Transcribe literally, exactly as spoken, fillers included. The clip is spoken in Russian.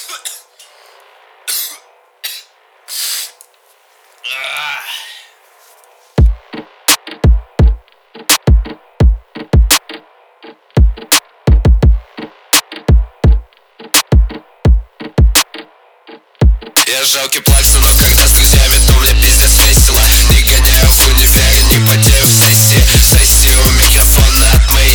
Я жалкий плакса, но когда с друзьями, то мне пиздец весело. Не гоняю в универе, не потею в сессии. Сессии у микрофона от моей